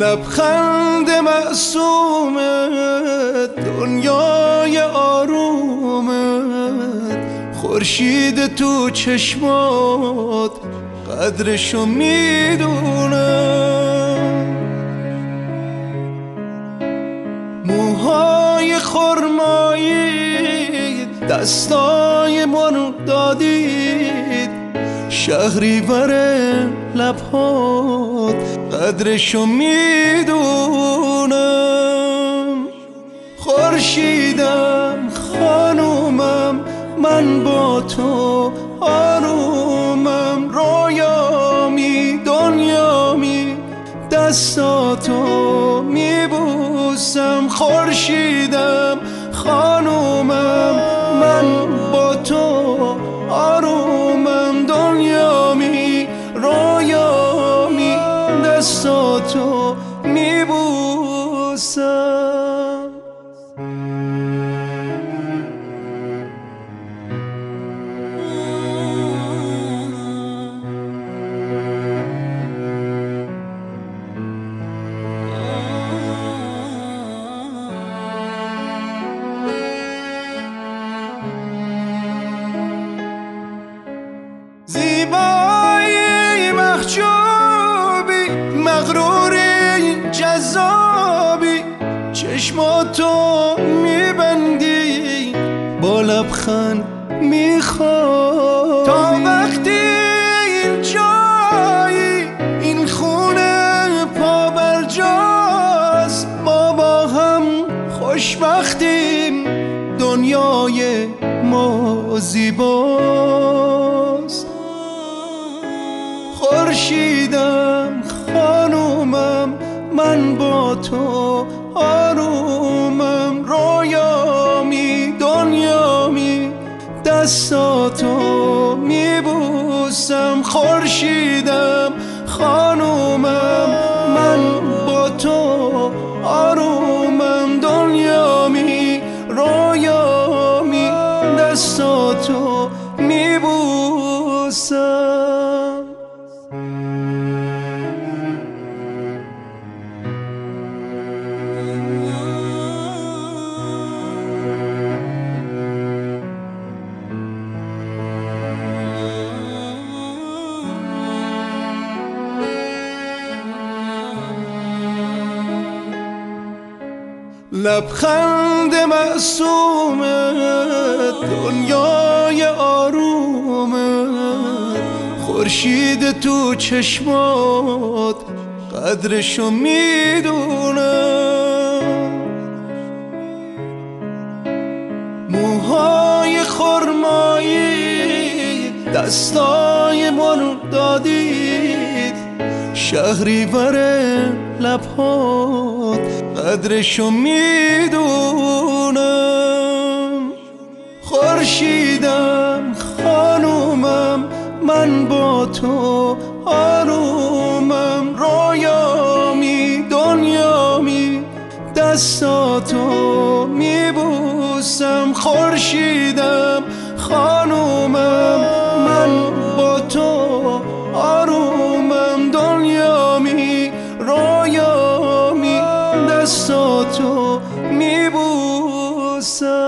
لبخند معصومت، دنیای آرومت، خورشید تو چشمات، قدرشو میدونم. موهای خرمایی دستای منو دادید، شهریور لبهات، قدرشو میدونم. خورشیدم خانومم، من با تو آرومم، رویامی دنیامی، دستاتو میبوسم. خورشیدم خانومم، من با تو آرومم، دنیامی رویامی، دستاتو میبوسم. زیبایی محجوبی، مغروری جذابی، چشماتو میبندی، با لبخند میخوابی. تا وقتی این جایی، این خونه پابرجاست، ما با هم خوشبختیم، دنیای ما زیباست. خورشیدم خانومم، من با تو آرومم، رویامی دنیامی، دستاتو میبوسم. خورشیدم خانومم، من با تو آرومم، دنیامی رویامی، دستاتو میبوسم. لبخند معصومت، دنیای آرومت، خورشید تو چشمات، قدرشو میدونم. موهای خرمایی دستای منو دادید، شهریور لبهات، قدرشو میدونم. خورشیدم خانومم، من با تو آرومم، رویامی دنیامی، دستاتو میبوسم. خورشیدم خانومم، من با تو آرومم، دنیامی رویامی، دستاتو میبوسم.